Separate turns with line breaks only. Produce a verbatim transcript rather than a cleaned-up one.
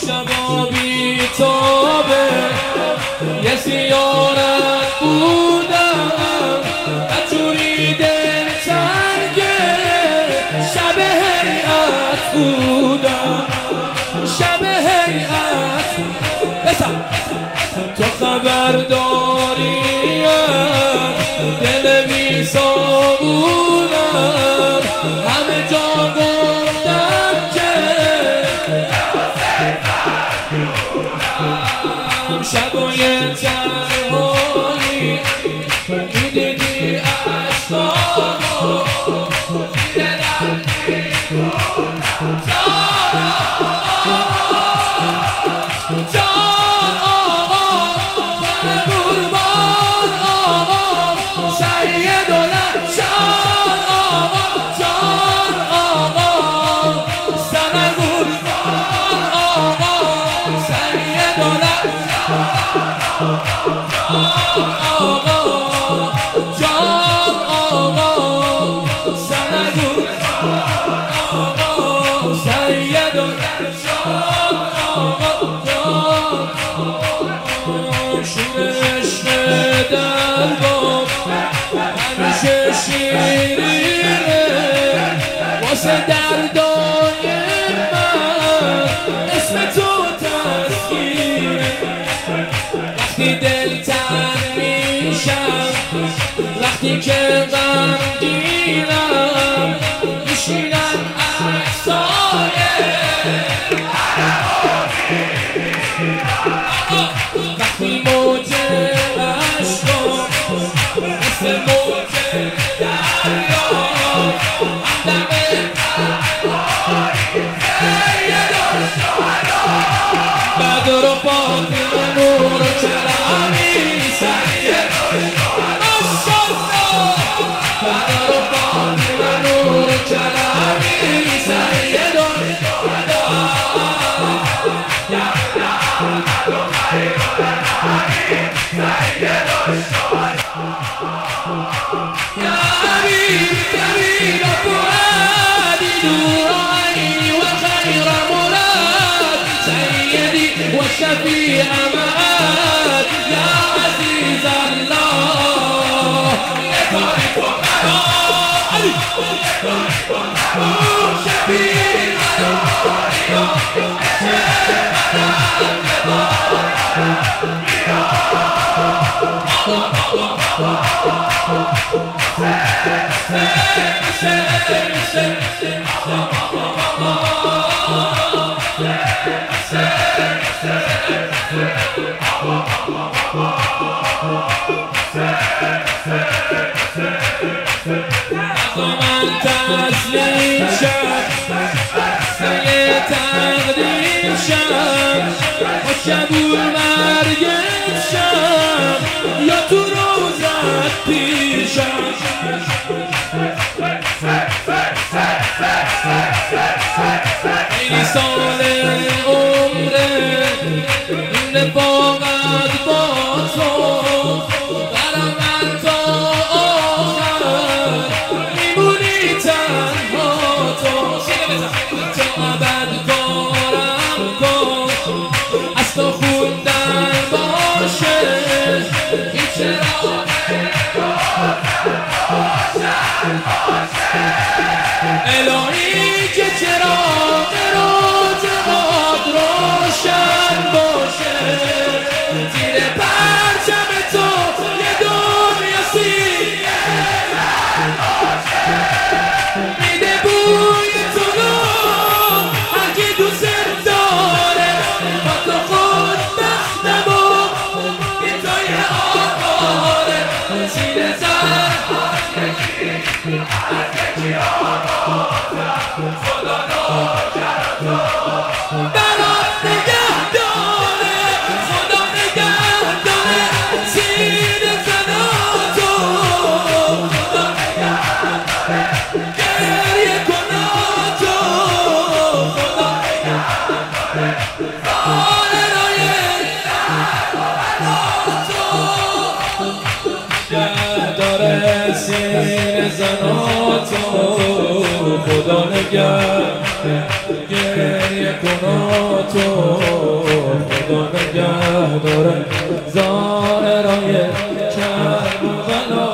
شبا بی تابه یه زیارت بودم نجوری دل تنگه شب هیئت بودم شب هیئت بسم تو خبر داری دل بی صابونم همه جا گفتم که شبای تنهایی میدیدی عشقامو دلم جان آقا قربان آقا سید العالم جان آقا جان آقا سر قربان آقا سید العالم آقا جان آقا سر قربان آقا سید العالم شورش در باب همیشه شیرینه واسه دردای من اسم تو تسکینه وقتی دل تنگ میشم وقتی که غمگینم میشینم عکسای وقتی موج عشقم مثل موج دریا همدم بدر و فاطمه نور و کرمی سید ماشاءالله بدر و فاطمه نور و کرمی سید يا حبيبي حبيب فؤادي نور عيني وخير مراد سيدي وشفيع مآد يا عزيز الله يطرق علي شفيع من تسلیم شد سیه تقدیم شد با شبول مرگت شد یا تو روزت پیشم خیلی سال عمره این رفاقت با تو برام من تا آخر میمونی تنها تو تو ابد کارم کن از تو خوندن باشه این چرا الهی که چراغ روز باد روشن باشه زیر پرچم تو یه دنیا سیه میده بوی تو رو هر کی دوست داره با تو خود بختم و این توی آقاره زیر زن خدا برات نگه داره خدا نگه داره زیر زناتو خدا نگه داره گریه کناتو خدا نگه داره آره رایه نگه داره زیر زناتو خدا نگه گریه کناتو نداره ظاهرای کربلا